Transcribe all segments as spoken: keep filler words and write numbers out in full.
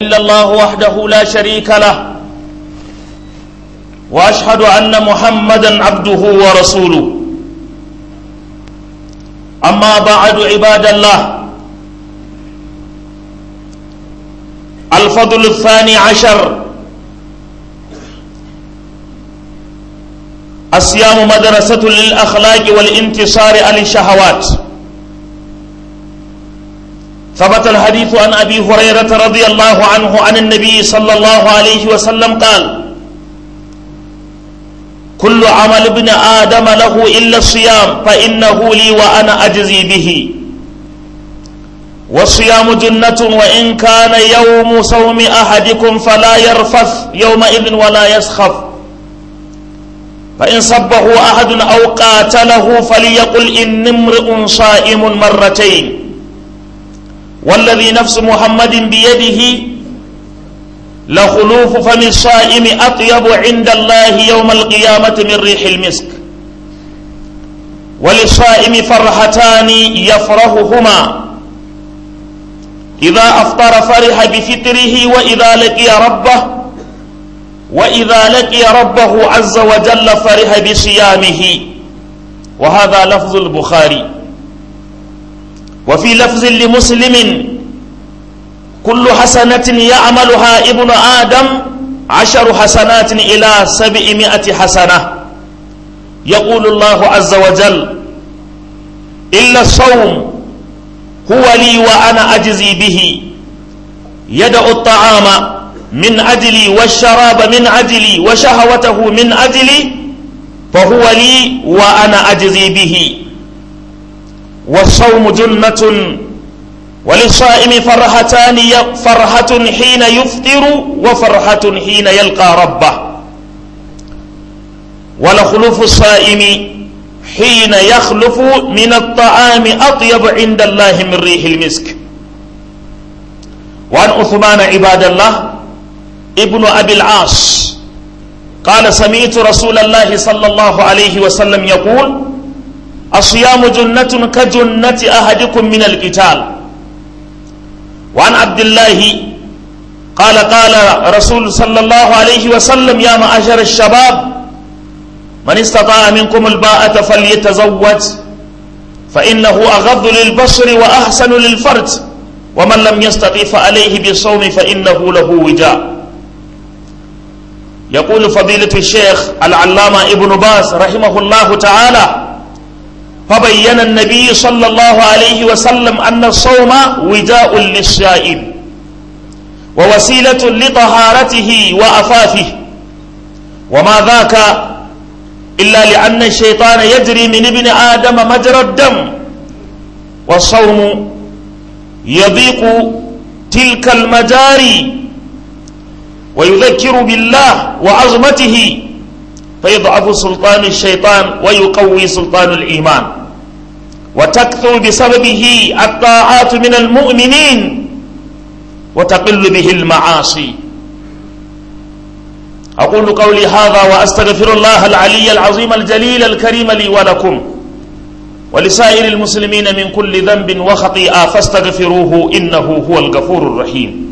إلا الله وحده لا شريك له وأشهد أن محمدا عبده ورسوله. أما بعد عباد الله، الفضل الثاني عشر الصيام مدرسة للأخلاق والانتصار على الشهوات. ثبت الحديث عن أبي هريرة رضي الله عنه عن النبي صلى الله عليه وسلم قال: كل عمل ابن آدم له إلا الصيام فإنه لي وأنا أجزي به. والصيام جنة وإن كان يوم صوم أحدكم فلا يرفث يومئذ ولا يسخف، فإن صبه أحد أو قاتله فليقل إني امرئ صائم مرتين، والذي نفس محمد بيده لخلوف فم الصائم أطيب عند الله يوم القيامة من ريح المسك. وللصائم فرحتان يفرحهما: إذا أفطر فرح بفطره، وإذا لقي ربه وإذا لقي ربه عز وجل فرح بصيامه. وهذا لفظ البخاري. وفي لفظ لمسلم: كل حسنة يعملها ابن آدم عشر حسنات إلى سبعمائة حسنة. يقول الله عز وجل: إلا الصوم هو لي وأنا أجزي به. يدع الطعام من أجلي والشراب من أجلي وشهوته من أجلي، فهو لي وأنا أجزي به. والصوم جنة، وللصائم فرحتان: فرحة حين يفطر وفرحة حين يلقى ربه. ولخلوف الصائم حين يخلف من الطعام أطيب عند الله من ريح المسك. وعن عثمان عباد الله ابن أبي العاص قال: سمعت رسول الله صلى الله عليه وسلم يقول: الصيام جنة كجنة أحدكم من القتال. وعن عبد الله قال: قال رسول صلى الله عليه وسلم: يا معشر الشباب، من استطاع منكم الباءة فليتزوج، فإنه أغض للبصر وأحسن للفرج، ومن لم يستطع فعليه بالصوم فإنه له وجاء. يقول فضيلة الشيخ العلامة ابن باز رحمه الله تعالى: فبين النبي صلى الله عليه وسلم أن الصوم وجاء للصائم ووسيلة لطهارته وأفافه، وما ذاك إلا لأن الشيطان يجري من ابن آدم مجرى الدم، والصوم يضيق تلك المجاري ويذكر بالله وعظمته، فيضعف سلطان الشيطان ويقوي سلطان الإيمان، وتكثر بسببه الطاعات من المؤمنين وتقل به المعاصي. أقول قولي هذا وأستغفر الله العلي العظيم الجليل الكريم لي ولكم ولسائر المسلمين من كل ذنب وخطيئة، فاستغفروه إنه هو الغفور الرحيم.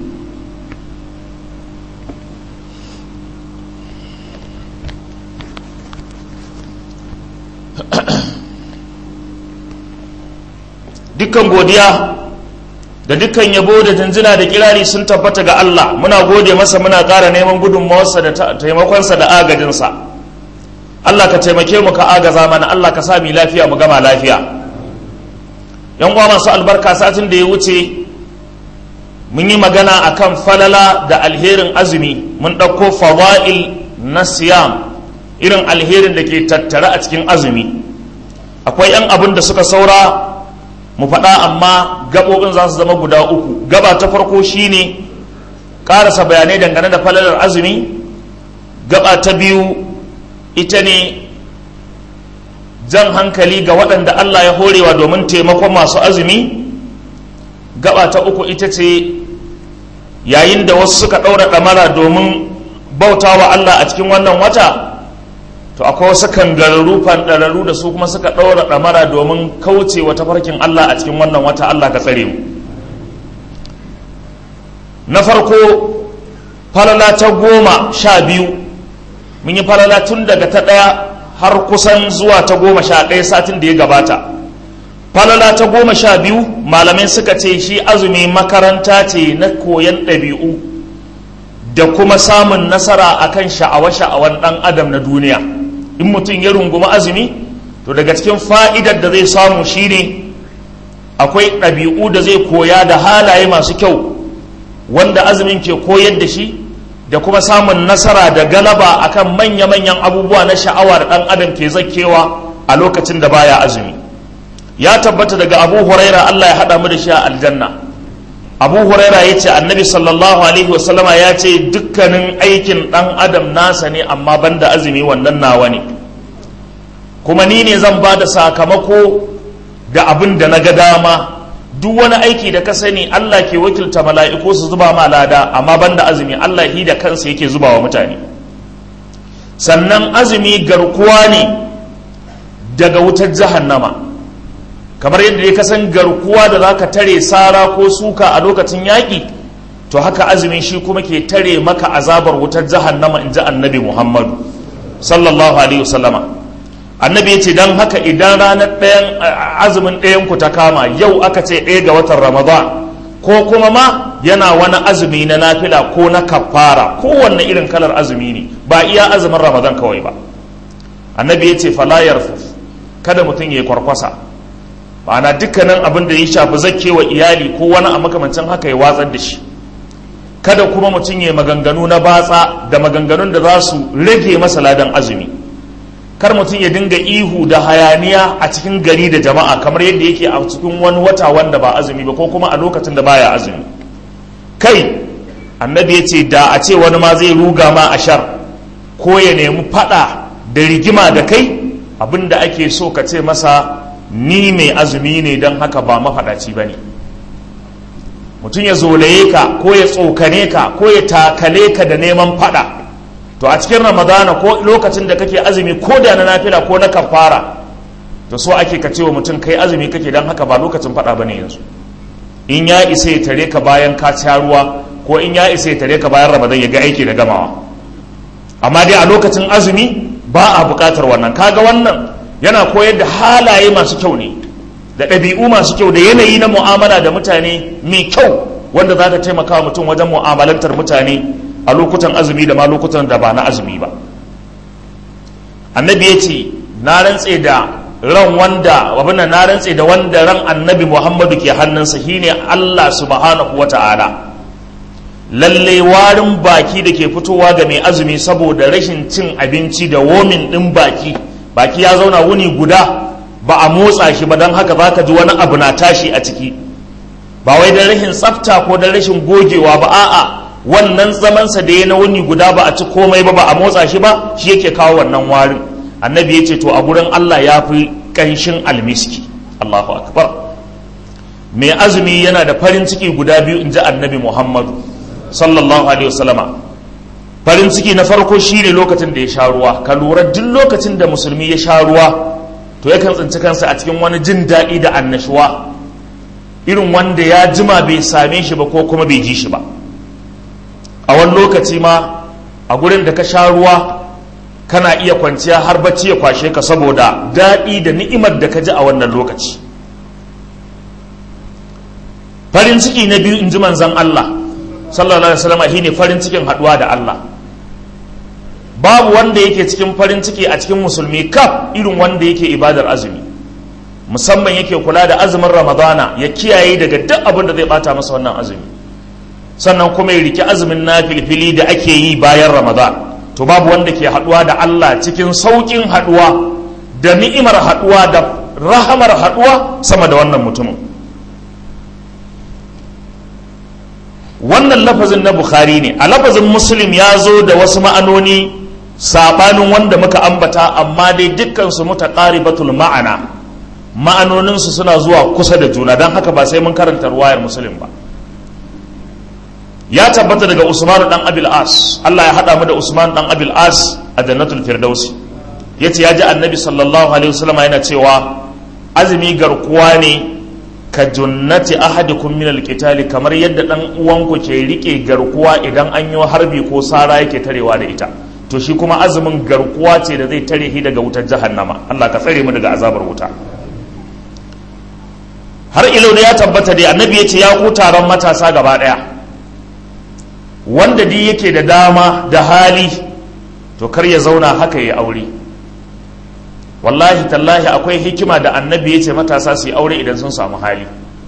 dukkan godiya da dukkan yabo da jinjina da kirari sun tabbata ga Allah. Muna gode masa, muna ƙara neman gudunmawarsa da taimakonsa da agajinsa. Allah ka taimake mu, ka agaza mana. Allah ka sa mu lafiya mu gama lafiya. yan uwa masu albarka, satin da ya wuce mun yi magana akan falala da alherin azumi. Mun ɗauko fawa'il na siyam, irin alherin da ke tattare a cikin azumi. Akwai yan abin da suka saura mu faɗa, amma gaɓoɓin za su zama guda uku. Gaba ta farko shine ƙarasa bayanai dangane da falalar azumi. Gaba ta biyu ita ne jan hankali ga waɗanda Allah ya horewa domin taimakon masu azumi. Gaba ta uku ita ce yayin da wasu suka ɗaura ɗamara domin bautawa Allah a cikin wannan wata, to akwai wasu kangararru fanɗararru da su kuma suka ɗaura ɗamara domin kauce wa tafarkin Allah a cikin wannan wata. Allah ka tsare mu. na farko falala ta goma sha biyu, mun yi falala tun daga ta ɗaya har kusan zuwa ta goma sha ɗaya satin da ya gabata. Falala ta goma sha biyu malamai suka ce shi azumi makaranta ce na koyon ɗabi'u da kuma samun nasara akan sha'awa-sha'awan ɗan adam na duniya. In mutum ya rungumi azumi, to daga cikin fa'idar da zai samu shine akwai ɗabi'u da zai koya da halaye masu kyau wanda azumin ke koyar da shi, da kuma samun nasara da galaba akan manya-manyan abubuwa na sha'awa da ɗan adam ke zakewa a lokacin da baya azumi. Ya tabbata daga Abu Huraira, Allah ya haɗa mu da shi a aljanna. Abu Huraira ya ce annabi sallallahu alaihi wasallama ya ce dukkanin aikin ɗan adam nasa ne amma banda azumi wannan nawa ne, kuma ni ne zan ba da sakamako da abin da na ga dama. Duk wani aiki da ka sani Allah ke wakilta mala'iku su zuba ma lada, amma banda azumi Allah hi da kansa yake zuba wa mutane. Sannan azumi garkuwa ne daga wutar jahannama, kamar yadda ya kasan garkuwa da za ka tare sara ko suka a lokacin yaƙi, to haka azumi shi kuma ke tare maka azabar wutar jahannama, in ji annabi Muhammadu sallallahu alaihi wasallama. Annabi ya ce don haka idan ranar ɗayan azumin ɗayan ku ta kama, yau aka ce ɗaya ga watan Ramadan, ko kuma ma yana wani azumi na nafila ko na kafara, kowanne irin kalar azumi ne, ba iya azumin Ramadan kawai ba. Annabi ya ce fala yarfuf, kada mutum ya yi kwarkwasa, ma'ana dukkanin abin da ya shafi zakewa iyali ko wani a makamancin haka ya watsar da shi. Kada kuma mutum ya maganganu na batsa da maganganun da za su rage masa ladan azumi. Kar mutum ya dinga ihu da hayaniya a cikin gari da jama'a kamar yadda yake a cikin wani wata wanda ba azumi ba, ko kuma a lokacin da baya azumi. Kai annabi ya ce da a ce wani ma zai ruga ma a shar ko ya nemi fada da rigima da kai, abin da ake so ka ce masa ni mai azumi ne don haka ba mafaɗaci ba ne. Mutum ya zolaye ka ko ya tsokane ka ko ya takale ka da neman faɗa, to a cikin Ramadana ko lokacin da kake azumi ko da na nafila ko na kafara, to so ake ka ce wa mutum kai azumi kake don haka ba lokacin faɗa ba ne yanzu. In ya isa ya tare ka bayan ka sha ruwa, ko in ya isa ya tare ka bayan Ramadan ya ga aiki da gamawa, amma dai a lokacin azumi ba a buƙatar wannan. Kaga wannan yana koyar da halaye masu kyau ne, da ɗabi'u masu kyau, da yanayi na mu'amala da mutane mai kyau, wanda za ta taimaka wa mutum wajen mu'amalantar mutane a lokutan azumi da ma lokutan da ba na azumi ba. Annabi ya ce na rantse da ran wanda abin na rantse da wanda ran annabi Muhammadu ke hannunsa, shine Allah subhanahu wata'ala, lalle warin baki da ke fitowa ga mai azumi saboda rashin cin abinci da womin ɗin baki baki ya zauna wuni guda ba a motsa shi ba, don haka za ka ji wani abu na tashi a ciki, ba wai don rashin tsafta ko don rashin gogewa ba, a'a wannan zamansa da ya na wuni guda ba a ci komai ba, ba a motsa shi ba, shi yake kawo wannan warin. Annabi ya ce to a gurin Allah ya fi ƙanshin almiski. Allahu akbar. Mai azumi yana da farin ciki guda biyu, in ji annabi Muhammadu sallallahu alaihi wasallama. Farin ciki na farko shine lokacin da ya sha ruwa. Ka lura duk lokacin da musulmi ya sha ruwa, to yakan tsinci kansa a cikin wani jin daɗi da annashuwa, irin wanda ya jima bai same shi ba ko kuma bai ji shi ba. A wani lokaci ma a gurin da ka sha ruwa kana iya kwanciya har bacci ya kwashe ka saboda daɗi da ni'imar da ka ji a wannan lokaci. Farin ciki na biyu, in ji manzon Allah sallallahu alaihi wasallam, shine farin cikin haɗuwa da Allah. Babu wanda yake cikin farin ciki a cikin musulmi kaf irin wanda yake ibadar azumi, musamman yake kula da azumin Ramadana, ya kiyaye daga duk abin da zai bata masa wannan azumi, sannan kuma ya riki azumin nafilfili da ake yi bayan Ramadan. To babu wanda ke haɗuwa da Allah cikin sauƙin haɗuwa da ni'imar haɗuwa da rahamar haɗuwa sama da wannan mutumin. Wannan lafazin na Bukhari ne. A lafazin Muslim ya zo da wasu ma'anoni sabanin wanda muka ambata, amma dai dukkansu mutaqaribatul ma'ana, ma'anoninsu suna zuwa kusa da juna, don haka ba sai mun karanta ruwayar Muslim ba. Ya tabbata daga Usman dan Abil As, Allah ya hada mu da Usman dan Abil As a Jannatul Firdausi, yace ya ji Annabi sallallahu alaihi wasallam yana cewa azumi garkuwa ne ka junnati ahadikum min alqitali, kamar yadda dan uwanku ke rike garkuwa idan an yi harbi ko sara yake tarewa da ita, to shi kuma azumin garkuwa ce da zai tare shi daga wutar jahannama. Allah ka tsare mu daga azabar wuta. har ilo da ya tabbata dai annabi ya ce ya ku taron matasa gaba daya, wanda dai yake da dama da hali to kar ya zauna haka ya aure. wallahi tallahi akwai hikima da annabi ya ce matasa su yi aure idan sun samu hali.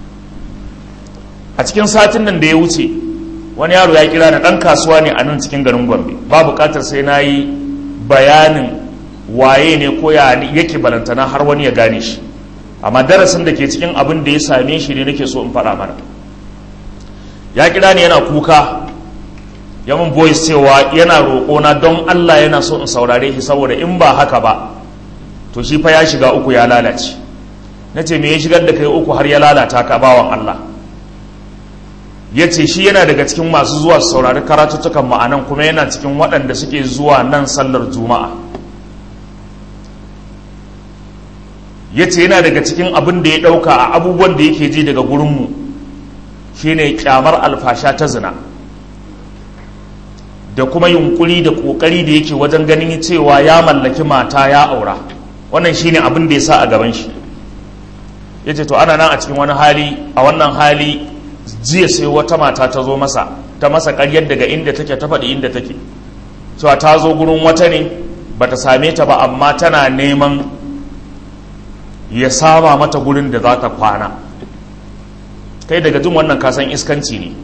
a cikin satin nan da ya wuce wani yaro ya kira na dan kasuwa ne a nan cikin garin Gombe, ba bukatar sai na yi bayanin waye ne ko ya yake balantana har wani ya gane shi, amma darasin da ke cikin abin da ya same shi ne nake so in faɗa mana. ya kira ni yana kuka, ya mun voice cewa yana roƙona don Allah yana so in saurare shi saboda in ba haka ba to shi fa ya shiga uku ya lalace. na ce me ya shigar da kai uku har ya lalata ka bawan Allah? ya ce shi yana daga cikin masu zuwa su saurari karatuttukan ma'anan, kuma yana cikin waɗanda suke zuwa nan sallar juma'a. ya ce yana daga cikin abin da ya ɗauka a abubuwan da yake ji daga gurinmu shine kyamar alfasha ta zina da kuma yunkuri da ƙoƙari da yake wajen ganin cewa ya mallaki mata ya aura. wannan shine abin da ya sa a gaban shi. ya ce to ana nan a cikin wani hali, a wannan hali jiya sai wata mata ta zo masa ta masa ƙaryar daga inda take ta faɗi inda take, cewa ta zo gurin wata ne bata same ta ba, amma tana neman ya sama mata gurin da za ta kwana. kai daga jin wannan kasan iskanci ne,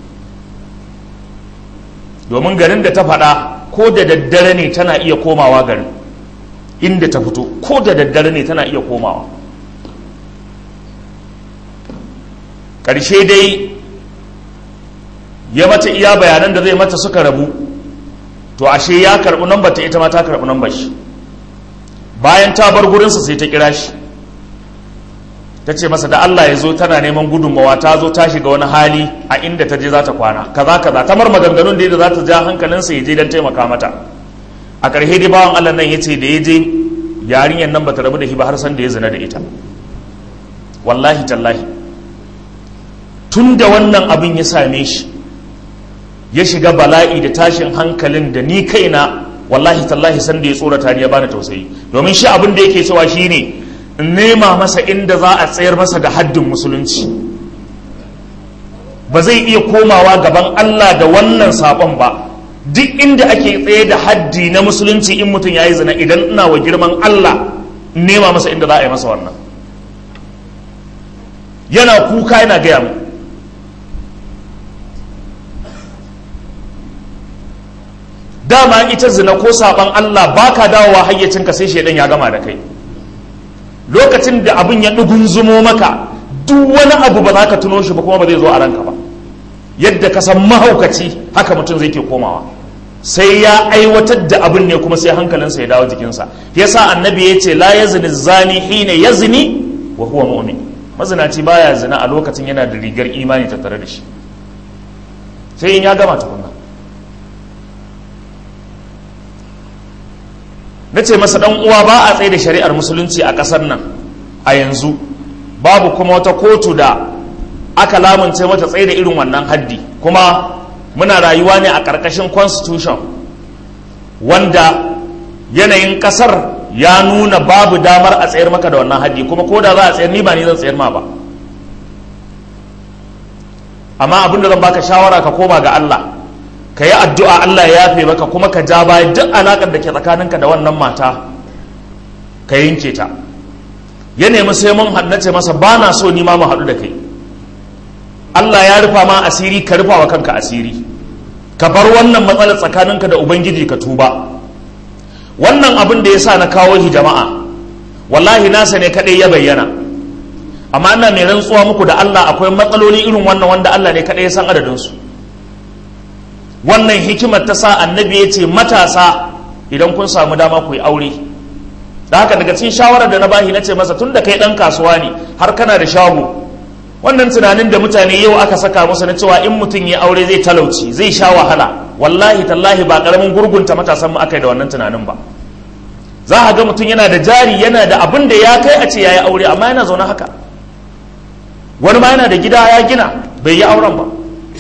domin garin da ta faɗa ko da daddare ne tana iya komawa garin inda ta fito, ko da daddare ne tana iya komawa. ƙarshe dai ya mata iya bayanan da zai mata suka rabu, to ashe ya karɓi nambar ta, ita ma ta karɓi nambar shi. bayan ta bar gurinsa sai ta kira shi ta ce masa da Allah ya zo tana neman gudunmawa, ta zo ta shiga wani hali a inda ta je za ta kwana kaza kaza, ta mar maganganun da za ta ja hankalinsa ya je don taimaka mata. a ƙarshe dai bawan Allah nan ya ce da ya je yarinyar nan ba ta rabu da shi ba har san da ya zina da ita. wallahi tallahi tun da wannan abin ya same shi ya shiga bala'i da tashin hankalin da ni kaina wallahi tallahi san da ya tsorata ni ya bani tausayi, domin shi abin da yake cewa shine in nema masa inda za a tsayar masa da haddin musulunci. ba zai iya komawa gaban Allah da wannan sabon ba. duk inda ake tsaye da haddi na musulunci in mutum ya yi zina, idan ina wa girman Allah nema masa inda za a yi masa wannan. yana kuka yana gaya mu, dama ita zina ko saban Allah baka dawowa hayyacinka sai shedan ya gama da kai. lokacin da abin ya dugunzumo maka, duk wani abu ba za ka tuno shi ba, kuma ba zai zo a ranka ba. yadda ka san mahaukaci haka mutum zai ke komawa, sai ya aiwatar da abin ne kuma sai hankalinsa ya dawo jikinsa. yasa annabi ya ce la yazni zani hina yazni wa huwa mu'min, mazinaci baya zina a lokacin yana da rigar imani tattare da shi, sai in ya gama tukunna. na ce masa dan uwa ba a tsaye da shari'ar musulunci a ƙasar nan a yanzu, babu kuma wata kotu da aka lamunce mata tsaye da irin wannan haddi, kuma muna rayuwa ne a ƙarƙashin constitution wanda yanayin ƙasar ya nuna babu damar a tsayar maka da wannan haddi, kuma ko da za a tsayar ni ba ni zan tsayar ma ba. amma abin da zan baka shawara ka koma ga Allah, ka yi addu'a Allah ya yafe maka, kuma ka ja baya duk alaƙar da ke tsakaninka da wannan mata ka yanke ta. ya nemi sai mun hannace masa ba na so ni ma mu haɗu da kai. Allah ya rufa ma asiri, ka rufa wa kanka asiri, ka bar wannan matsalar tsakaninka da Ubangiji ka tuba. wannan abin da ya sa na kawo shi jama'a, wallahi nasa ne kaɗai ya bayyana, amma ina mai rantsuwa muku da Allah akwai matsaloli irin wannan wanda Allah ne kaɗai ya san adadinsu. wannan hikimar ta sa annabi ya ce matasa idan kun samu dama ku yi aure. da haka daga cikin shawarar da na bahi na ce masa tun da kai ɗan kasuwa ne har kana da shago, wannan tunanin da mutane yau aka saka musu na cewa in mutum ya aure zai talauci zai sha wahala, wallahi tallahi ba ƙaramin gurgunta matasan mu aka yi da wannan tunanin ba. za a ga mutum yana da jari, yana da abin da ya kai a ce ya yi aure, amma yana zaune haka. wani ma yana da gida ya gina bai yi auren ba.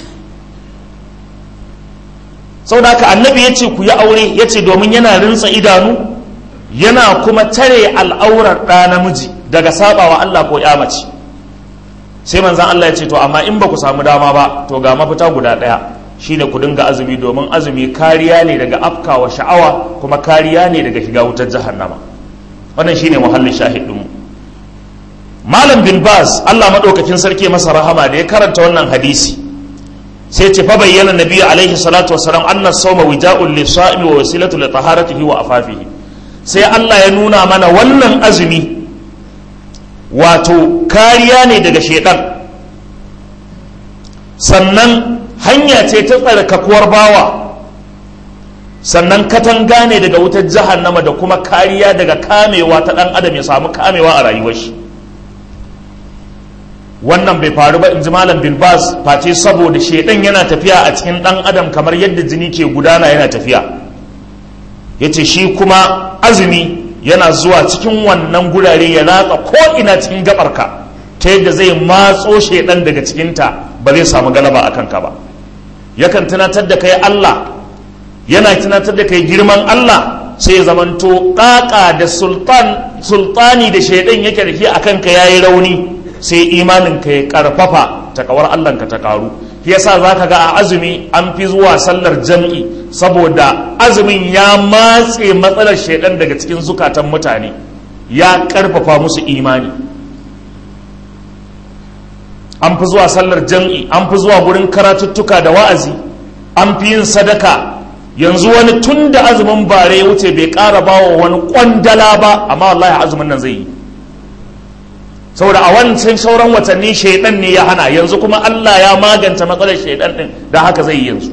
Sau da haka annabi ya ce ku yi aure, ya ce domin yana rinsa idanu yana kuma tare al'aurar ɗa namiji daga sabawa Allah ko ya mace. Sai manzan Allah ya ce to amma in ba ku samu dama ba to ga mafita guda ɗaya, shine ku dinga azumi, domin azumi kariya ne daga afkawa sha'awa kuma kariya ne daga shiga wutar jahannama. Wannan shine muhallin shahidinmu. Malam bin Baz Allah madaukakin sarki masa rahama da ya karanta wannan hadisi sai ce fa bayyana nabi alaihi salatu wassalam anna sawma wija'un lis-sa'imi wa wasilatu li taharatihi wa afafihi. Sai Allah ya nuna mana wannan azumi wato kariya ne daga shedan, sannan hanya ce ta tsarkakuwar bawa, sannan katanga ne daga wutar jahannama da kuma kariya daga kamewa ta dan adam ya samu kamewa a rayuwar shi. Wannan bai faru ba in ji malam bin Baz face saboda shedan yana tafiya a cikin dan adam kamar yadda jini ke gudana yana tafiya. Yace shi kuma azumi yana zuwa cikin wannan gurare ya latsa ko ina cikin gabarka ta yadda zai matso shedan daga cikinta ba zai samu galaba a kanka ba. Yakan tunatar da kai Allah, yana tunatar da kai girman Allah, sai ya zamanto ƙaƙa da sultan sultani da shedan yake da shi a kanka yayi rauni, sai imaninka ya karfafa, takawar Allahnka ta karu. Shi yasa zaka ga a azumi an fi zuwa sallar jam'i saboda azumin ya matse matsalar shedan daga cikin zukatan mutane, ya karfafa musu imani. An fi zuwa sallar jam'i, an fi zuwa gurin karatuttuka da wa'azi, an fi yin sadaka. Yanzu wani tun da azumin bare ya wuce bai ƙara bawa wani kwandala ba, amma wallahi azumin nan zai yi, saboda a wancan sauran watanni shaidan ne ya hana, yanzu kuma Allah ya maganta matsalar shaidan din, da haka zai yi yanzu.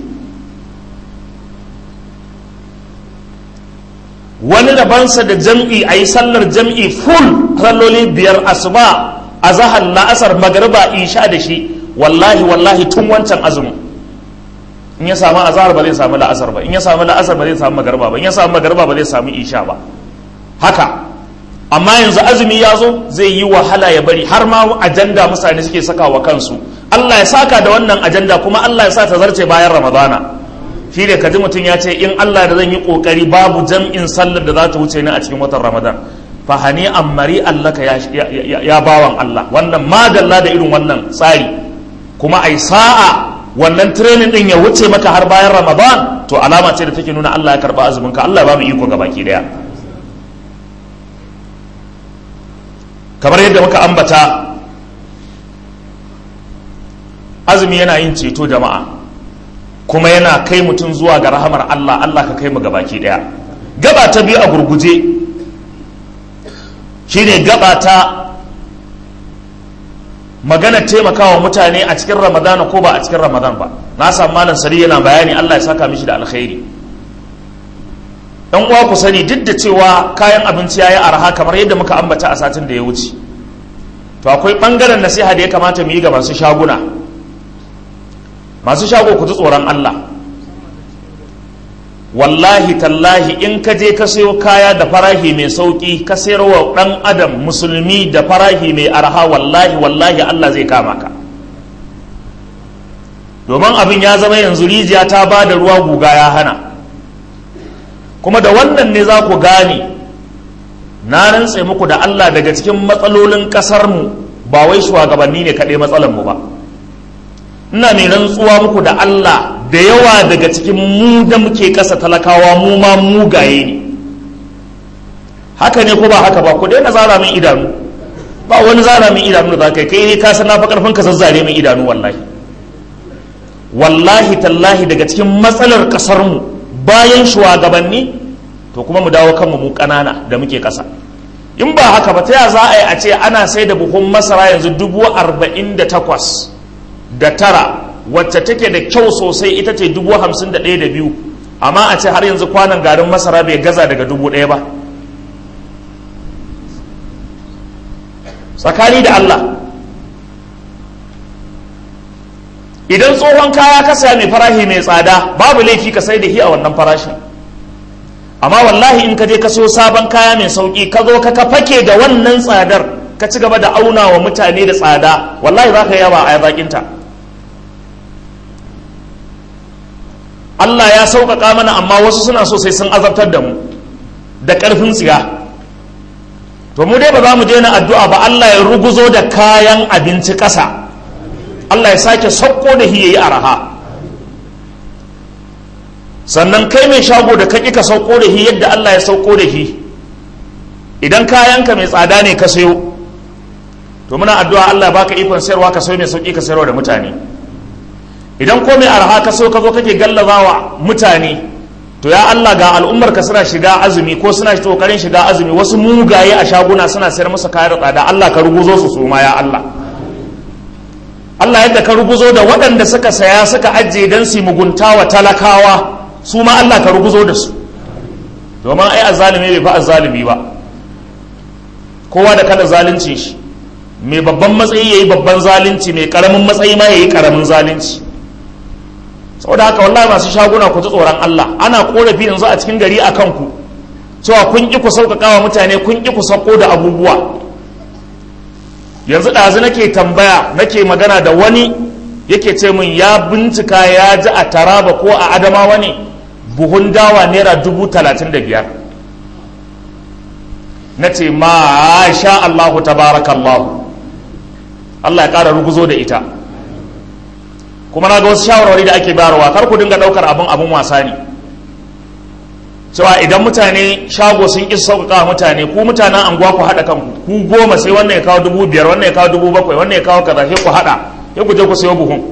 Wani rabansa da jam'i a yi sallar jam'i full salloli biyar, asuba, azahar, la'asar, magariba, isha da shi, wallahi wallahi tun wancan azumin. In ya samu azahar ba zai samu la'asar ba, in ya samu la'asar ba zai samu magariba ba, in ya samu magariba ba zai samu isha ba, haka. Amma yanzu azumi ya zo zai yi wahala ya bari, har ma ajanda mutane suke saka wa kansu. Allah ya saka da wannan ajanda kuma Allah ya sa ta zarce bayan Ramadana. Shi ne kaji mutum ya ce in Allah da zan yi kokari babu jam'in sallar da za ta wuce ni a cikin watan Ramadan. Fa hani ammari Allah ka ya, ya, ya bawan Allah. Wannan madalla da irin wannan tsari. Kuma ai sa'a wannan training din ya wuce maka har bayan Ramadan, to alama ce da take nuna Allah ya karba azumin ka. Allah ya ba mu iko gabaki daya. Kamar yadda muka ambata, azumi yana yin ceto jama'a, kuma yana kai mutum zuwa ga rahamar Allah. Allah ka kai mu gabaki daya. Gaba ta biyu a gurguje shine gaba ta magana taimakawa mutane a cikin Ramadana ko ba a cikin Ramadan ba. Na samu malam Sari yana bayani, Allah ya saka mishi da alkhairi. Dan uwa ku sani, duk da cewa kayan abinci yayi arha kamar yadda muka ambata a satin da ya wuce, to akwai bangaren nasiha da ya kamata mu yi ga masu shaguna. Masu shago ku ji tsoron Allah. Wallahi tallahi in ka je ka sayo kaya da farahi mai sauki ka sayar wa dan adam musulmi da farahi mai arha, wallahi wallahi Allah zai kama ka. Domin abin ya zama yanzu rijiya ta ba da ruwa guga ya hana. Kuma da wannan ne za ku gane, na rantse muku da Allah, daga cikin matsalolin ƙasarmu ba wai shugabanni ne kaɗai matsalarmu ba. Ina mai rantsuwa muku da Allah, da yawa daga cikin mu da muke ƙasa talakawa mu ma mugaye ne. Haka ne ko ba haka ba? Ku daina zara min idanu. Ba wani zara min idanu da za ka yi, kai ne ka san na fa ƙarfin ka zazzare min idanu wallahi. Wallahi tallahi daga cikin matsalar ƙasarmu bayan shugabanni, to kuma mu dawo kanmu mu ƙanana da muke ƙasa. In ba haka ba, ta ya za a yi a ce ana sai da buhun masara yanzu dubu arba'in da takwas da tara, wacce take da kyau sosai ita ce dubu hamsin da ɗaya da biyu, amma a ce har yanzu kwanan garin masara bai gaza daga dubu ɗaya ba. Tsakani da Allah, idan tsohon kaya ka saya mai farahi mai tsada, babu laifi ka sai da shi a wannan farashin. Amma wallahi in ka je ka so sabon kaya mai sauki, ka zo ka fake da wannan tsadar, ka ci gaba da auna wa mutane da tsada, wallahi za ka yaba a zaƙinta. Allah ya sauƙaƙa mana, amma wasu suna so sai sun azabtar da mu da ƙarfin tsiya. To mu dai ba za mu daina addu'a ba Allah ya ruguzo da kayan abinci ƙasa, Allah ya sake sauko da shi yayi araha. Sannan kai mai shago da kaki ka sauko da shi yadda Allah ya sauko da shi, idan kayanka mai tsada ne ka sayo, to muna addu'a Allah baka ikon sayarwa ka sayo mai sauki ka sayarwa da mutane. Idan ko mai arha ka so ka zo kake gallazawa mutane, to ya Allah ga al'ummar ka suna shiga azumi ko suna kokarin shiga azumi, wasu mugaye a shaguna suna sayar masa kayan tsada, Allah ka ruguzo su su ma ya Allah. Allah yadda ka ruguzo da waɗanda suka saya suka ajiye don su mugunta wa talakawa, su ma Allah ka ruguzo da su, domin ai azzalimi bai fi azzalimi ba, kowa da kada zalunci shi, mai babban matsayi yayi babban zalunci, mai karamin matsayi ma yayi karamin zalunci. Saboda haka wallahi masu shaguna ku ji tsoron Allah. Ana korafi yanzu a cikin gari akan ku cewa kun ki ku sauƙaƙa wa mutane, kun ki ku sauko da abubuwa. Yanzu ɗazu nake tambaya, nake magana da wani yake ce min ya bincika ya ji a Taraba ko a Adamawa ne buhun dawa naira dubu talatin da biyar. Na ce ma sha Allahu tabarakallahu, Allah ya ƙara ruguzo da ita. Kuma na ga wasu shawarwari da ake bayarwa, kar ku dinga ɗaukar abin abin wasa ne, cewa idan mutane shago sun ƙi sauƙaƙa mutane, ku mutanen anguwa ku haɗa kanku, ku goma sai wannan ya kawo dubu biyar, wannan ya kawo dubu bakwai, wannan ya kawo kaza, sai ku haɗa, sai ku je ku sayo buhun.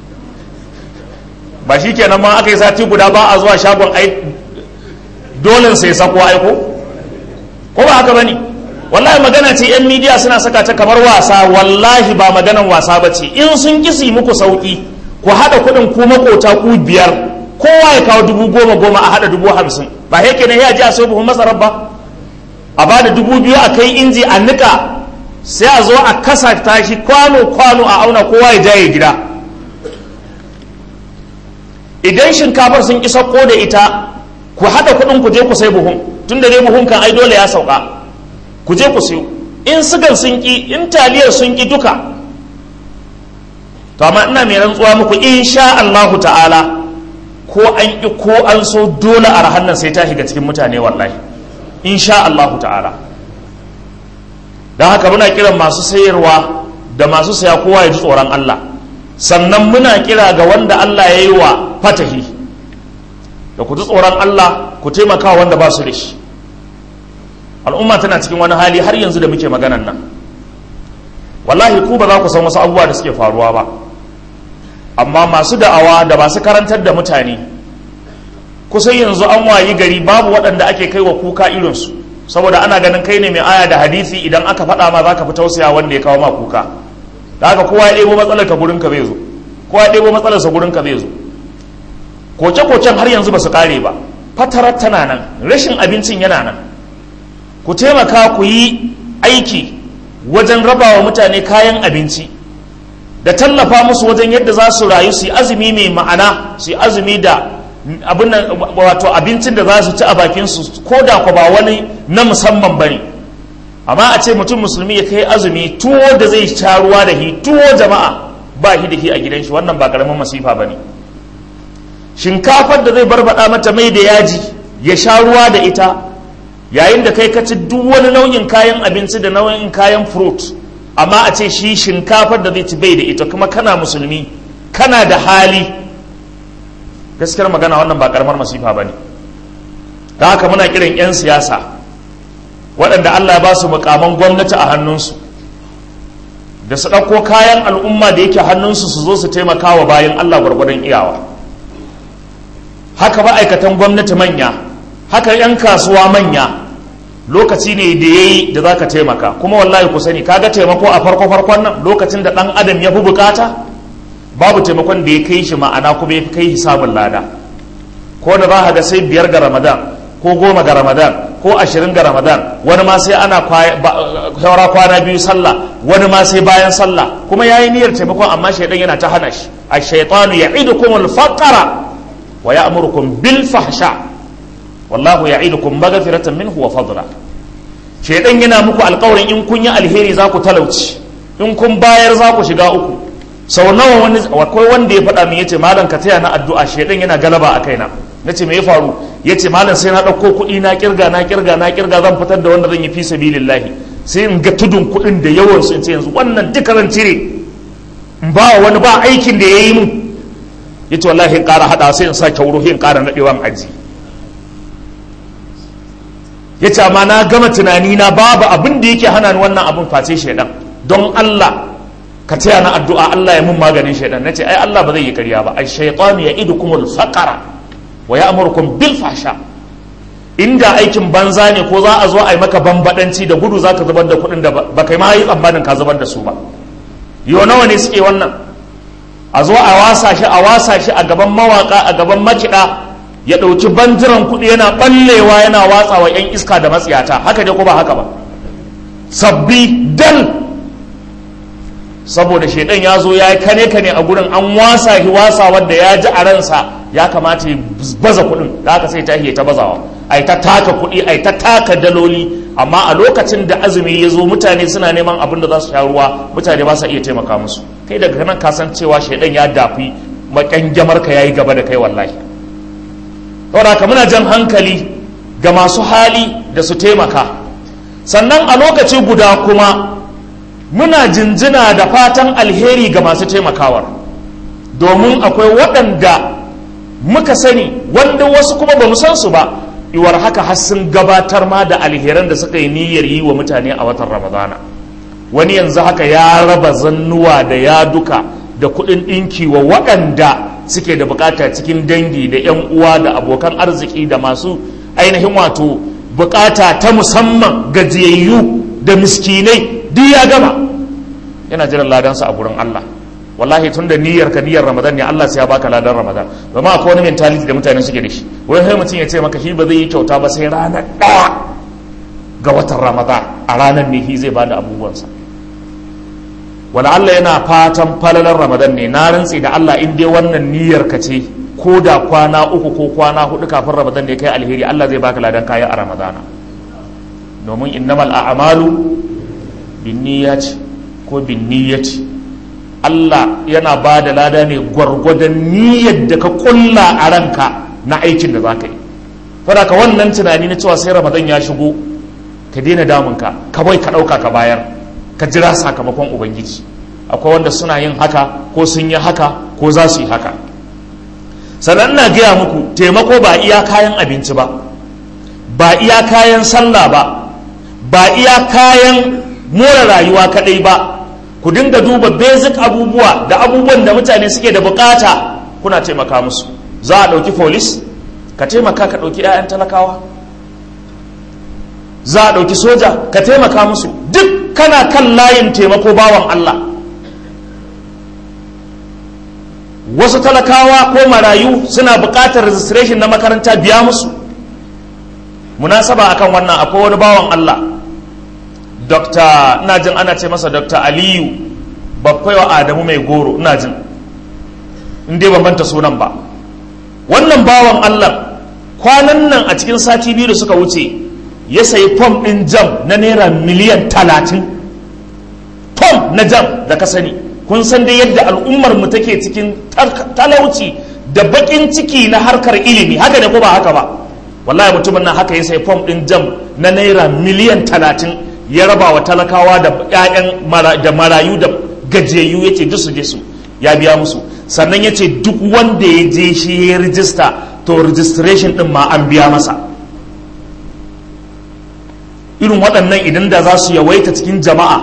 Ba shi kenan ma aka yi sati guda ba a zuwa shagon ai dole sai sako aiko, ko ba haka bane? Wallahi magana ce yan midiya suna saka ta kamar wasa, wallahi ba maganan wasa ba ce. In sun kisi muku sauki, ku haɗa kuɗin ku makota ku biyar, kowa ya kawo dubu goma goma a haɗa dubu hamsin, ba heke ne ya ji a sai buhun masarar ba, a ba da dubu biyu a kai inji a nika, sai a zo a kasa tashi kwano kwano a auna, kowa ya jaye gida. Idan shinkafar sun ki sauko da ita, ku haɗa kuɗin ku je ku sai buhun, tun da dai buhun kan ai dole ya sauka, ku je ku siyo. In sigan sun ki, in taliyar sun ki duka, to amma ina mai rantsuwa muku insha Allahu ta'ala, ko an ki ko an so dole a rahannan sai ta shiga cikin mutane wallahi, insha Allahu ta'ala. Don haka muna kiran masu sayarwa da masu saya kowa ya ji tsoron Allah. Sannan muna kira ga wanda Allah ya yi wa fatahi da ku ji tsoron Allah, ku taimaka wanda ba su da shi. Al'umma tana cikin wani hali har yanzu da muke maganan nan, wallahi ku ba za ku san wasu abubuwa da suke faruwa ba, amma masu da'awa da masu karantar da mutane kusan yanzu an wayi gari babu waɗanda ake kai wa kuka irinsu, saboda ana ganin kai ne mai aya da hadisi, idan aka faɗa ma za ka fi tausaya wanda ya kawo ma kuka. Da haka kowa ya ɗebo matsalar ka gurin ka zai zo, kowa ya ɗebo matsalar sa gurin ka zai zo. Koke-koken har yanzu ba su ƙare ba, fatarar tana nan, rashin abincin yana nan. Ku taimaka ku yi aiki wajen rabawa mutane kayan abinci da tallafa musu wajen yadda za su rayu, su yi azumi mai ma'ana, su yi azumi da abin nan, wato abincin da za su ci a bakinsu, ko da ku ba wani na musamman ba ne. Amma a ce mutum musulmi ya kai azumi, tuwo da zai sha ruwa da shi, tuwo jama'a ba shi da shi a gidan shi, wannan ba karamin masifa ba ne. Shinkafar da zai barbaɗa mata mai da yaji ya sha ruwa da ita, yayin da kai ka ci duk wani nau'in kayan abinci da nau'in kayan fruit, amma a ce shi shinkafar da zai ci bai da ita, kuma kana musulmi kana da hali, gaskiyar magana wannan ba karamar masifa ba ne. Da haka muna kiran 'yan siyasa waɗanda Allah ya ba su mukaman gwamnati a hannunsu da su ɗauko kayan al'umma da yake hannunsu su zo su taimaka wa bayan Allah gwargwadon iyawa. Haka ma'aikatan gwamnati manya, haka 'yan kasuwa manya, lokaci ne da ya yi da za ka taimaka. Kuma wallahi ku sani, kaga taimako a farko-farkon nan lokacin da ɗan adam ya fi bukata, babu taimakon da ya kai shi ma'ana kuma ya fi kai hisabin lada. Ko da za ga sai biyar ga Ramadan, ko goma ga Ramadan, ko ashirin ga Ramadan, wani ma sai ana saura kwana biyu sallah, wani ma sai bayan sallah, kuma ya yi niyyar taimakon amma shaidan yana ta hana shi. Ash-shaytanu ya'idukum al-faqra wa ya'murukum bil fahsha wallahu ya'idukum maghfiratan minhu wa fadla. shaidan yana muku alƙawarin in kun yi alheri za ku talauci, in kun bayar za ku shiga uku. Sau nawa wani akwai wanda ya faɗa min yace malam ka taya na addu'a, shaidan yana galaba a kaina. Nace me ya faru? Yace malam sai na ɗauko kuɗi na kirga na kirga na kirga zan fitar da wanda zan yi fi sabilillahi, sai in ga tudun kuɗin da yawan su in ce yanzu wannan duka zan cire in ba wani ba aikin da ya yi mun. Yace wallahi in ƙara haɗa sai in sa kyauro in ƙara naɗewan aji. Yace amma na gama tunani na babu abin da yake hana ni wannan abin face shaidan. Don Allah ka taya na addu'a Allah ya mun maganin shaidan. Nace ai Allah ba zai yi ƙarya ba, ai shaytanu ya'idukumul faqara wa ya'murukum bil fahsha. Inda aikin banza ne ko za a zo a yi maka bambadanci da gudu zaka zubar da kuɗin da ba kai ma yi tsammanin ka zubar da su ba. Yo nawa ne suke wannan? A zo a wasa shi a wasa shi a gaban mawaka a gaban makiɗa ya ɗauki bandiran kuɗi yana ɓallewa yana watsawa 'yan iska da matsiyata. Haka dai ko ba haka ba? Sabbi dal, saboda shaidan ya zo ya yi kane kane a gurin an wasa shi wasa wanda ya ji a ransa ya kamata ya baza kuɗin, da haka sai ta ta bazawa, ai ta taka kuɗi ai ta taka daloli. Amma a lokacin da azumi ya zo mutane suna neman abin da za su sha ruwa, mutane ba sa iya taimaka musu. Kai daga nan ka san cewa shaidan ya dafi makyangyamar ka yayi gaba da kai wallahi. Saboda haka muna jan hankali ga masu hali da su taimaka. Sannan a lokaci guda kuma muna jinjina da fatan alheri ga masu taimakawar, domin akwai waɗanda muka sani wanda wasu kuma ba mu san su ba, iwar haka har sun gabatar ma da alheran da suka yi niyyar yi wa mutane a watan Ramadana. Wani yanzu haka ya raba zannuwa da yaduka da kuɗin ɗinki wa waɗanda suke da bukata cikin dangi da 'yan uwa da abokan arziki da masu ainihin wato bukata ta musamman, gajiyayyu da miskinai, duk ya gama yana jiran ladansa a gurin Allah. Wallahi tun da niyyar ka niyyar Ramadan ne, Allah sai ya baka ladan Ramadan. Domin akwai wani mentality da mutane suke da shi, wai sai mutum ya ce maka shi ba zai yi kyauta ba sai ranar ɗaya ga watan Ramadan, a ranar ne shi zai bada abubuwansa. Wala Allah yana fatan falalar Ramadan ne, na rantsi da Allah in dai wannan niyyar ka ce, ko da kwana uku ko kwana hudu kafin Ramadan ne kai alheri, Allah zai baka ladan kaya a Ramadana. Domin innamal a'malu binniyati ko binniyati, Allah yana ba da lada ne gwargwadon niyyar da ka kulla a ranka na aikin da za ka yi. Fara ka wannan tunani na cewa sai Ramadan ya shigo ka daina damunka, ka bai ka ɗauka ka bayar, ka jira sakamakon Ubangiji. Akwai wanda suna yin haka ko sun yi haka ko za su yi haka. Sannan na gaya muku taimako ba iya kayan abinci ba, ba iya kayan sallah ba, ba iya kayan more rayuwa kaɗai ba. Ku dinga duba basic abubuwa da abubuwan da mutane suke da bukata, kuna taimaka musu. Za a ɗauki police ka taimaka ka ɗauki 'ya'yan talakawa, za a ɗauki soja ka taimaka musu, duk kana kan layin taimako bawan Allah. Wasu talakawa ko marayu suna buƙatar registration na makaranta, biya musu. Munasaba akan wannan akwai wani bawan Allah, Dokta ina jin ana ce masa Dokta Aliyu Bakwaiwa Adamu Mai Goro, ina jin in dai ban manta sunan ba. Wannan bawan Allah kwanan nan a cikin sati biyu da suka wuce ya sayi fom ɗin jam na naira miliyan talatin. Fom na jam da ka sani, kun san dai yadda al'ummar mu take cikin talauci da baƙin ciki na harkar ilimi, haka ne ko ba haka ba? Wallahi mutumin nan haka ya sayi fom ɗin jam na naira miliyan talatin, ya raba wa talakawa da ƴaƴan da marayu da gajiyayyu, yace duk su je su ya biya musu. Sannan yace duk wanda ya je shi ya rijista, to registration din ma an biya masa. Irin waɗannan idan da za su yawaita cikin jama'a,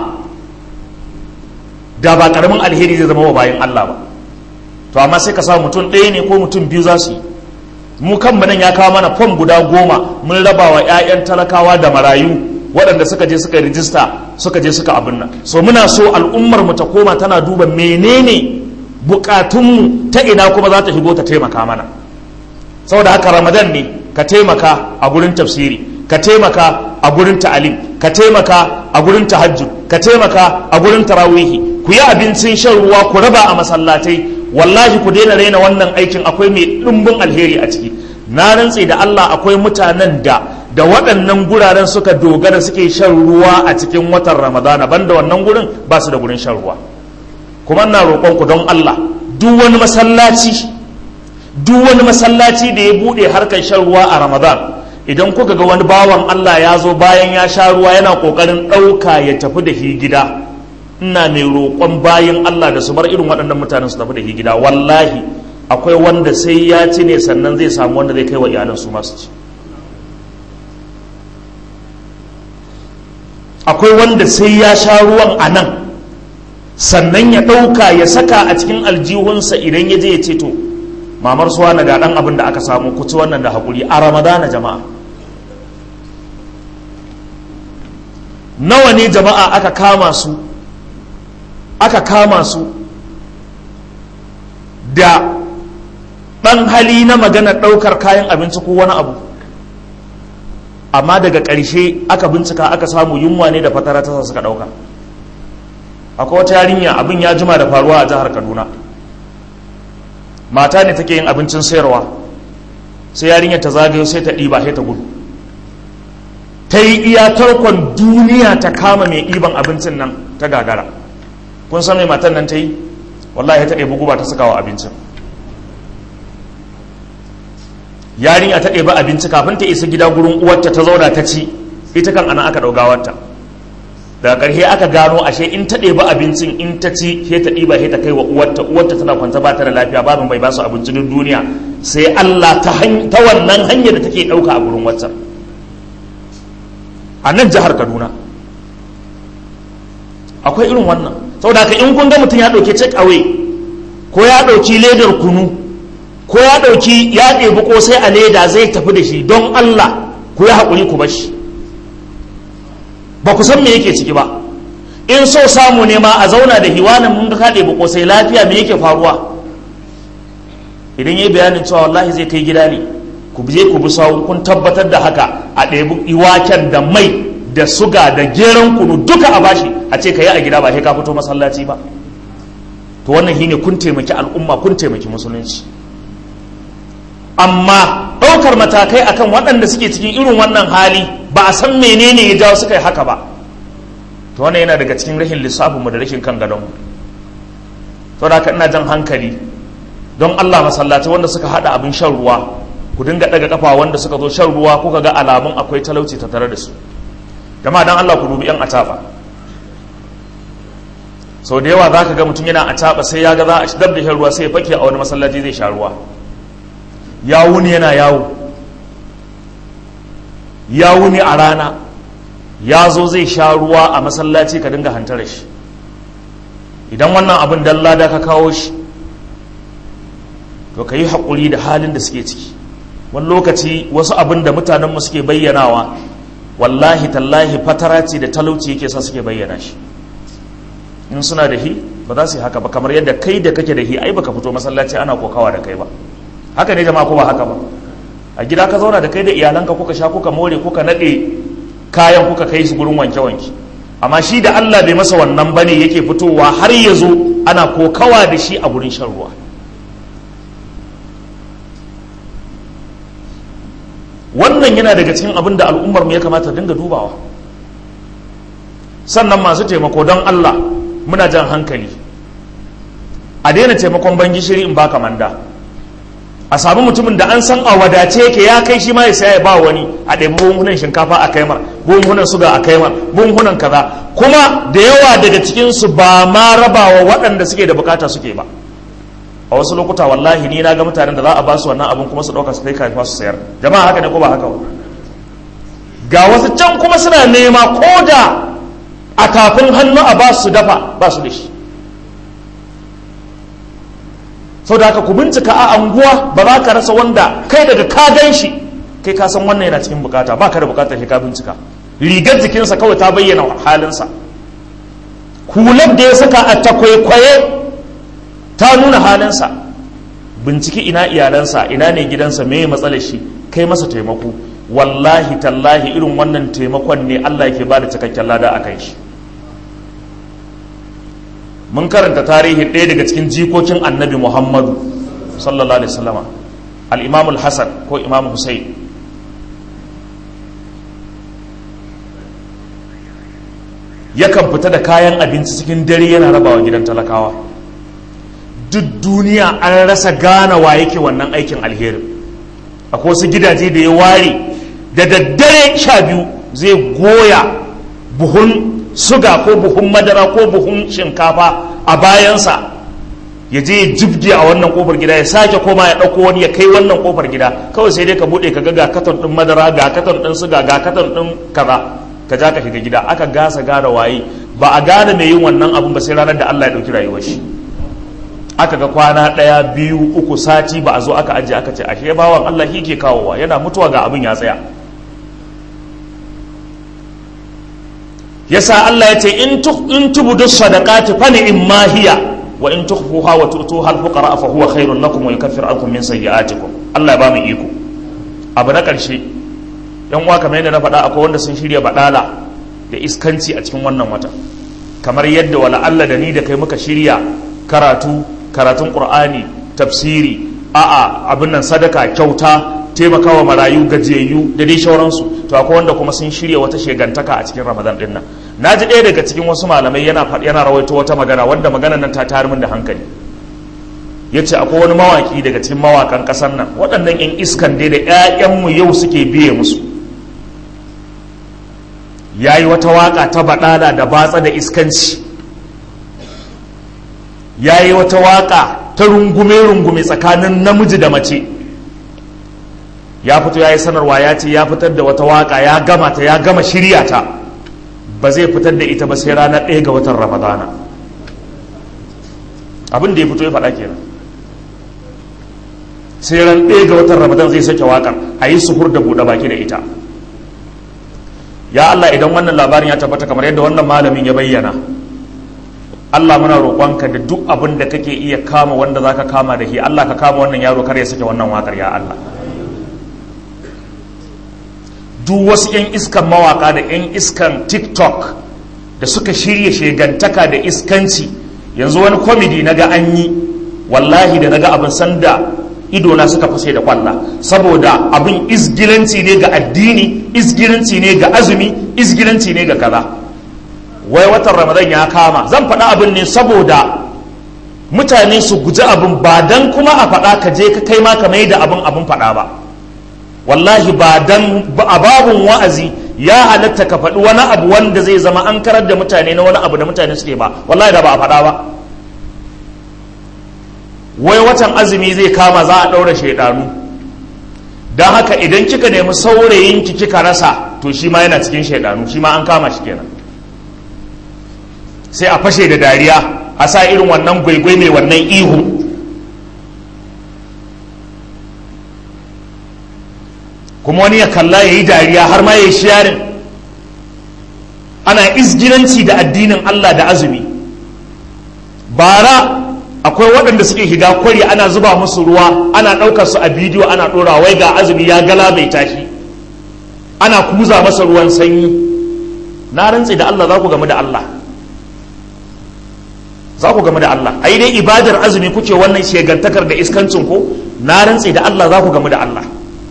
da ba karamin alheri zai zama wa bayan Allah ba. To amma sai ka samu mutum ɗaya ne ko mutum biyu za su yi. Mu kan nan ya kawo mana fom guda goma mun raba wa ƴaƴan talakawa da marayu waɗanda suka je suka rijista suka je suka abin nan. So muna so al'ummar mu ta koma tana duba menene bukatunmu, ta ina kuma za ta shigo ta taimaka mana. Saboda haka Ramadan ne, ka taimaka a gurin tafsiri, ka taimaka a gurin ta'alim, ka taimaka a gurin tahajjud, ka taimaka a gurin tarawihi, ku yi abincin shan ruwa ku raba a masallatai. Wallahi ku daina raina wannan aikin, akwai mai ɗumbin alheri a ciki. Na rantse da Allah akwai mutanen da da waɗannan guraren suka dogara suke shan ruwa a cikin watan ramadana, banda wannan gurin ba su da gurin shan ruwa. Kuma ina roƙonku don Allah, duk wani masallaci duk wani masallaci da ya buɗe harkar shan ruwa a ramadan, idan kuka ga wani bawan Allah ya zo bayan ya sha ruwa yana ƙoƙarin ɗauka ya tafi da shi gida, ina mai roƙon bayan Allah da su bar irin waɗannan mutanen su tafi da shi gida. Wallahi akwai wanda sai ya ci ne sannan zai samu wanda zai kai wa iyalan su masu ci. Akwai wanda sai ya sha ruwan a nan sannan ya ɗauka ya saka a cikin aljihunsa idan ya je ya ce to mamar suwa na ga ɗan abin da aka samu ku ci wannan da haƙuri a ramadana. Jama'a nawa ne jama'a aka kama su aka kama su da ɗan hali na magana ɗaukar kayan abinci ko wani abu, amma daga ƙarshe aka bincika aka samu yunwa ne da fatara ta suka ɗauka. Akwai wata yarinya, abin ya jima da faruwa a jihar Kaduna, mata ne take yin abincin sayarwa, sai yarinyar ta zagayo sai ta ɗiba sai ta gudu, ta yi iya tarkon duniya ta kama mai ɗiban abincin nan ta gagara. Kun san mai matan nan ta yi? Wallahi ta ɗebi guba ta saka wa abincin. Yarinya ta ɗebi abinci kafin ta isa gida gurin uwarta ta zauna ta ci, ita kan ana aka ɗaugawarta. Daga ƙarshe aka gano ashe in ta ɗebi abincin in ta ci sai ta ɗiba sai ta kai wa uwarta, uwarta tana kwanta ba ta da lafiya, babin bai ba su abinci duk duniya, sai Allah ta wannan hanyar da take ɗauka a gurin waccan a nan jihar Kaduna. Akwai irin wannan. Saboda haka in kun ga mutum ya ɗauki take away ko ya ɗauki ledar kunu ko ya ɗauki ya ɗebi ƙosai a leda zai tafi da shi, don Allah ku yi haƙuri ku bashi, ba ku san me yake ciki ba. In so samu ne ma a zauna da hiwanin mun ga ka ɗebi ƙosai lafiya, me yake faruwa? Idan yayi bayanin cewa wallahi zai kai gida ne, ku je ku bi sawu kun tabbatar da haka, a ɗebi iwaken da mai da suga da geron kunu duka a bashi, a ce ka yi a gida ba sai ka fito masallaci ba. To wannan shine kun taimaki al'umma, kun taimaki musulunci. Amma ɗaukar matakai akan waɗanda suke cikin irin wannan hali ba a san menene ya jawo suka yi haka ba, to wannan yana daga cikin rashin lissafinmu da rashin kan gadonmu. To da ina jan hankali don Allah, masallaci wanda suka hada abin shan ruwa ku dinga daga kafa, wanda suka zo shan ruwa kuka ga alamun akwai talauci ta tare da su. Jama'a dan Allah ku dubi yan ataba. Sau da yawa zaka ga mutum yana ataba sai ya ga za a dab da shan ruwa sai ya fake a wani masallaci zai sha ruwa. Ya wuni yana yawo, ya wuni a rana, ya zo zai sha ruwa a masallaci ka dinga hantara shi. Idan wannan abin dalla da ka kawo shi, to ka yi haƙuri da halin da suke ciki. Wani lokaci wasu abin da mutanenmu suke bayyanawa, wallahi tallahi fatara ce da talauci yake sa suke bayyana shi. In suna da hi ba za su yi haka ba, kamar yadda kai da kake da hi ai baka fito masallaci ana kokawa da kai ba. Haka ne jama'a, ko ba haka ba? A gida ka zauna da kai da iyalanka kuka sha kuka more kuka nade kayan kuka kai su gurin wanke-wanke, amma shi da Allah bai masa wannan bane yake fitowa har ya zo ana kokawa da shi a gurin shan ruwa. Wannan yana daga cikin abin da al'ummar mu ya kamata dinga dubawa. Sannan masu taimako, don Allah muna jan hankali a daina taimakon ban gishiri in baka manda. A samu mutumin da an san a wadace yake ya kai shi ma ya saya ya ba wani, a ɗebi buhunan shinkafa a kaimar, buhunan suga a kaimar, buhunan kaza, kuma da yawa daga cikinsu ba ma rabawa waɗanda suke da bukata suke ba. A wasu lokuta wallahi ni na ga mutanen da za a ba su wannan abin kuma su ɗauka su kai kasuwa su sayar. Jama'a haka ne ko ba haka ba? Ga wasu can kuma suna nema ko da a tafin hannu a ba su dafa ba su da shi. Sau da haka ku bincika a anguwa, ba za ka rasa wanda kai daga ka gan shi kai ka san wannan yana cikin bukata, ba ka da bukatar shi ka bincika. Rigar jikinsa kawai ta bayyana halinsa, hular da ya saka a takwaikwaye ta nuna halinsa. Binciki ina iyalansa, ina ne gidansa, me matsalar shi, kai masa taimako. Wallahi tallahi irin wannan taimakon ne Allah yake ba da cikakken lada a kan shi. Mun karanta tarihi ɗaya daga cikin jikokin annabi Muhammadu sallallahu alaihi wasallama, al-Imam al-Hasan ko Imam Husayn. yakan fita da kayan abinci cikin dare yana rabawa gidan talakawa. Duk duniya an rasa gane wa yake wannan aikin alherin. Akwai wasu gidaje da ya ware da daddare sha biyu zai goya buhun suga ko buhun madara ko buhun shinkafa a bayansa ya je ya jibge a wannan kofar gida, ya sake koma ya ɗauko wani ya kai wannan kofar gida. Kawai sai dai ka buɗe ka ga ga katon ɗin madara, ga katon ɗin suga, ga katon ɗin kaza, ka ja ka shiga gida. Aka gasa gane waye, ba a gane mai yin wannan abun ba sai ranar da Allah ya ɗauki rayuwar shi. Aka ga kwana ɗaya biyu uku sati ba a zo aka ajiye, aka ce ashe bawan Allah shi ke kawowa, yana mutuwa ga abin ya tsaya. Yasa Allah ya ce in tubudu sadaqati fa ni'ma hiya wa in tukhfuha wa tu'tuha al-fuqara fa huwa khairun lakum wa yukaffiru ankum min sayyi'atikum. Allah ya ba mu iko. Abu na karshe, yan uwa kamar yadda na faɗa, akwai wanda sun shirya badala da iskanci a cikin wannan wata, kamar yadda wala Allah da ni da kai muka shirya karatu karatun Qur'ani, tafsiri, a'a abin nan sadaka, kyauta, taimakawa marayu, gajiyayyu da dai shauransu. To akwai wanda kuma sun shirya wata shegantaka a cikin Ramadan din nan. Na ji ɗaya daga cikin wasu malamai yana yana rawaito wata magana wanda maganar nan ta tayar min da hankali. Yace akwai wani mawaki daga cikin mawakan ƙasar nan, waɗannan ƴan iskan dai da ƴaƴanmu yau suke biye musu. Yayi wata waka ta baɗala da batsa da iskanci. Yayi wata waka ta rungume-rungume tsakanin namiji da mace. Ya fito ya yi sanarwa ya ce ya fitar da wata waka, ya gama ta, ya gama shirya ta, ba zai fitar da ita ba sai ranar ɗaya ga watan Ramadana. Abin da ya fito ya faɗa kenan. Sai ran ɗaya ga watan Ramadan zai sake wakar, a yi suhur da buɗe baki da ita. Ya Allah, idan wannan labarin ya tabbata kamar yadda wannan malamin ya bayyana, Allah muna roƙonka da duk abin da kake iya kama wanda za ka kama da shi, Allah ka kama wannan yaro kar ya sake wannan wakar, ya Allah. Duk wasu 'yan iskan mawaka da 'yan iskan TikTok da suka shirya shegantaka da iskanci, yanzu wani kwamidi na ga an yi, wallahi da na ga abin sanda idona suka fashe da kwalla, saboda abin isgilanci ne ga addini, isgilanci ne ga azumi, isgilanci ne ga kaza. Wai watan Ramadan ya kama, zan faɗa abin ne saboda mutane su guji abin, ba dan kuma a faɗa ka je ka kai ma ka mai da abin abin faɗa ba. Wallahi ba dan a babun wa'azi ya halatta ka faɗi wani abu wanda zai zama an karar da mutane na wani abu da mutane suke ba, wallahi da ba a faɗa ba. Wai watan azumi zai kama za a ɗaura shaidanu, don haka idan kika nemi saurayinki kika rasa, to shi ma yana cikin shaidanu, shi ma an kama shi kenan. Sai a fashe da dariya, a sa irin wannan gwaigwai mai wannan ihu. Kuma wani ya kalla ya yi dariya har ma ya yi shiyarin. Ana izgilanci da addinin Allah da azumi. Bara akwai waɗanda suke shiga kwari ana zuba musu ruwa, ana ɗaukar su a bidiyo ana ɗora, wai ga azumi ya gala bai tashi, ana kuza masa ruwan sanyi. Na rantse da Allah za ku gamu da Allah, za ku gamu da Allah. Ai dai ibadar azumi kuke wannan shegantakar da iskancin ko, na rantse da Allah za ku gamu da Allah.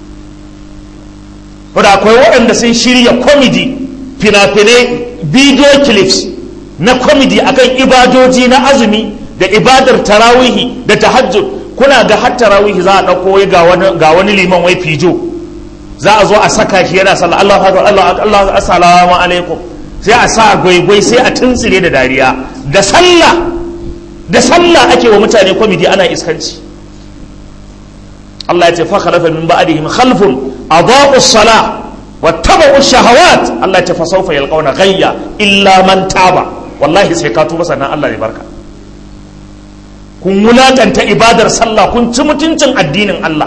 Wadda akwai waɗanda sun shirya komedi, fina-finai, video clips na komedi akan ibadoji na azumi da ibadar tarawihi da tahajjud. Kuna ga har tarawihi za a ɗauko wai ga wani liman wai fijo, za a zo a saka shi yana sallah, Allah akbar, Allah Allah assalamu alaikum, sai a sa gwaigwai, sai a tuntsire da dariya. Da sallah da sallah ake wa mutane komedi, ana iskanci. Allah ya ce fa khalafa min ba'dihim khalfun adaa'u as-salah wattaba'u ash-shahawat. Allah ya ce fa sawfa yalqawna ghayya illa man taba. Wallahi sai ka tuba sannan Allah ya barka. Kun wulakanta ibadar sallah, kun ci mutuncin addinin Allah.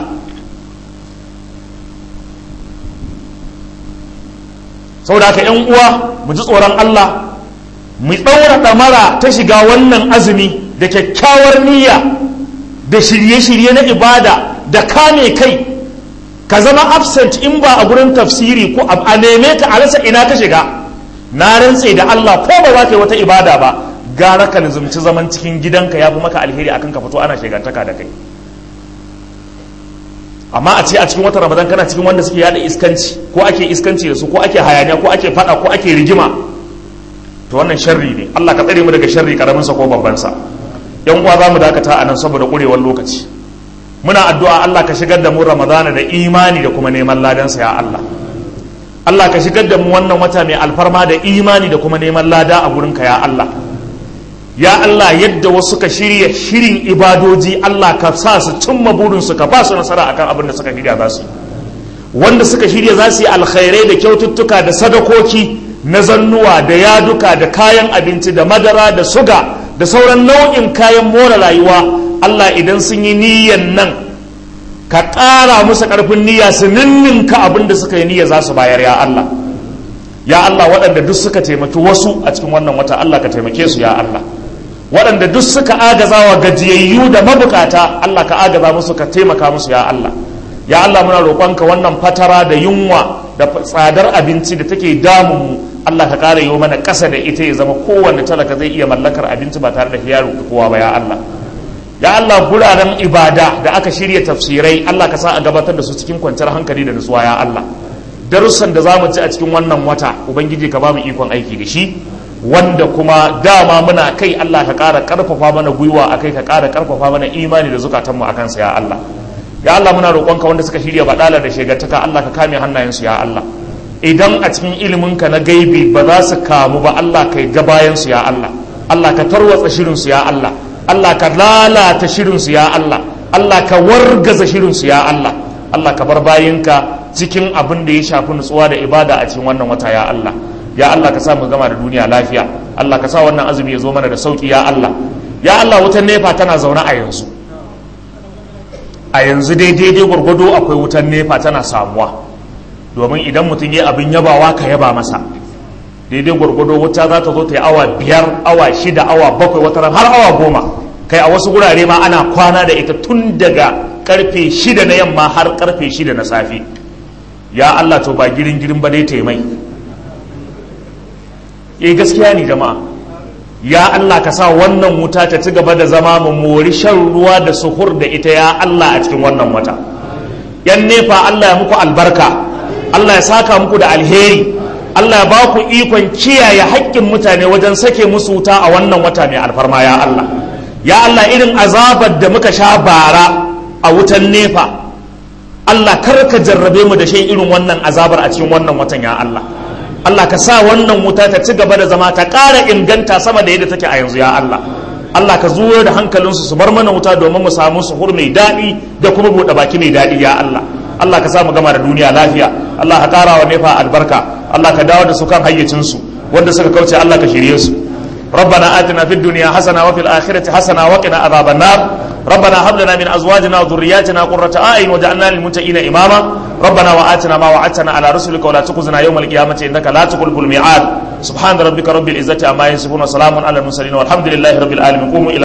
Saboda haka ƴan uwa, mu ji tsoron Allah, mu ɗaura ɗamara ta shiga wannan azumi da kyakkyawar niyya da shirye-shirye na ibada da kame kai. Ka zama absent in ba a gurin tafsiri ko a neme ka a rasa ina ka shiga. Na rantse da Allah, ko ba za ka yi wata ibada ba, gara ka nizumci zaman cikin gidanka ya fi maka alheri akan ka fito ana shegantaka da kai. Amma a ce a cikin watan Ramadan kana cikin wanda suke yada iskanci, ko ake iskanci da su, ko ake hayaniya, ko ake fada, ko ake rigima, to wannan sharri ne. Allah ka tsare mu daga sharri karamin sa ko babban sa. Yan uwa zamu dakata anan saboda kurewar lokaci. Muna addu'a Allah ka shigar da mu Ramadana da imani da kuma neman ladan sa ya Allah. Allah ka shigar da mu wannan wata mai alfarma da imani da kuma neman lada a gurin ka ya Allah. Ya Allah, yadda wasu ka shirya shirin ibadoji, Allah ka sa su cimma burinsu, ka ba su nasara akan abin da suka shirya za su yi. Wanda suka shirya za su yi alkhairai da kyaututtuka da sadakoki na zannuwa da yaduka da kayan abinci da madara da suga da sauran nau'in kayan more rayuwa, Allah idan sun yi niyyan nan ka ƙara musu ƙarfin niyya su ninninka abin da suka yi niyya za su bayar ya Allah. Ya Allah, waɗanda duk suka taimaki wasu a cikin wannan wata, Allah ka taimake su ya Allah. Waɗanda duk suka agaza wa gajiyayyu da mabukata, Allah ka agaza musu, ka taimaka musu ya Allah. Ya Allah, muna roƙonka wannan fatara da yunwa da tsadar abinci da take damun mu, Allah ka ƙara yi mana ƙasa da ita, ya zama kowanne talaka zai iya mallakar abinci ba tare da yaro kowa ba ya Allah. Ya Allah, guraren ibada da aka shirya tafsirai, Allah ka sa a gabatar da su cikin kwanciyar hankali da nutsuwa ya Allah. Darussan da za mu ci a cikin wannan wata, Ubangiji ka ba mu ikon aiki da shi, wanda kuma dama muna kai, Allah ka ƙara ƙarfafa mana gwiwa a kai, ka ƙara ƙarfafa mana imani da zukatanmu a kansa ya Allah. Ya Allah, muna roƙonka wanda suka shirya baɗala da shegartaka, Allah ka kame hannayensu ya Allah. Idan a cikin iliminka na gaibi ba za su kamu ba, Allah ka ga bayansu ya Allah. Allah ka tarwatsa shirinsu ya Allah. Allah ka lalata shirinsu ya Allah. Allah ka wargaza shirinsu ya Allah. Allah ka bar bayinka cikin abin da ya shafi nutsuwa da ibada a cikin wannan wata ya Allah. Ya Allah, ka sa mu gama da duniya lafiya. Allah ka sa wannan azumi ya zo mana da sauki ya Allah. Ya Allah, wutan nefa tana zaune a yanzu a yanzu dai daidai gwargwado akwai wutan nefa tana samuwa, domin idan mutum ya abin yabawa ka yaba masa. Daidai gwargwado wuta za ta zo ta yi awa biyar, awa shida, awa bakwai, wata ran har awa goma. Kai a wasu gurare ma ana kwana da ita tun daga karfe shida na yamma har karfe shida na safe. Ya Allah, to ba girin girin ba dai taimai. Eh, gaskiya ne jama'a. Ya Allah, ka sa wannan wuta ta ci gaba da zama mu mori shan ruwa da suhur da ita ya Allah a cikin wannan wata. Yan nefa, Allah ya muku albarka, Allah ya saka muku da alheri, Allah ya ba ku ikon kiyaye haƙƙin mutane wajen sake musu wuta a wannan wata mai alfarma ya Allah. Ya Allah, irin azabar da muka sha bara a wutan nefa, Allah kar ka jarrabe mu da shan irin wannan azabar a cikin wannan watan ya Allah. Allah ka sa wannan wuta ta ci gaba da zama ta ƙara inganta sama da yadda take a yanzu ya Allah. Allah ka zuwa da hankalinsu su bar mana wuta domin mu samu suhur mai daɗi da kuma buɗe baki mai daɗi ya Allah. Allah ka sa mu gama da duniya lafiya. Allah ka ƙara wa nefa albarka. Allah ka dawo da su kan hayyacinsu, wanda suka kauce Allah ka shirye su. ربنا آتنا في الدنيا حسنة وفي الآخرة حسنة وقنا عذاب النار. ربنا هب لنا من أزواجنا وذرياتنا قرة أعين واجعلنا للمتقين إماما. ربنا وآتنا ما وعدتنا على رسلك ولا تخزنا يوم القيامة إنك لا تخلف الميعاد. سبحان ربك رب العزة عما يصفون وسلام على المرسلين والحمد لله رب العالمين. قوموا إلى